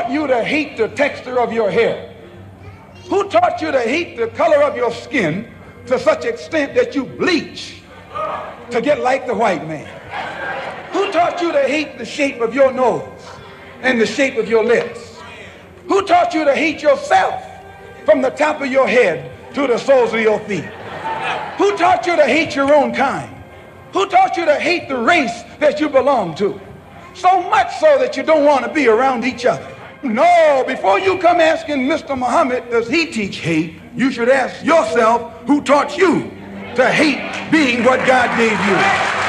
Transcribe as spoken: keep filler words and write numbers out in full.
taught you to hate the texture of your hair? Who taught you to hate the color of your skin to such extent that you bleach to get like the white man? Who taught you to hate the shape of your nose and the shape of your lips? Who taught you to hate yourself from the top of your head to the soles of your feet? Who taught you to hate your own kind? Who taught you to hate the race that you belong to? So much so that you don't want to be around each other. No, before you come asking Mister Muhammad, does he teach hate? You should ask yourself, who taught you to hate being what God gave you?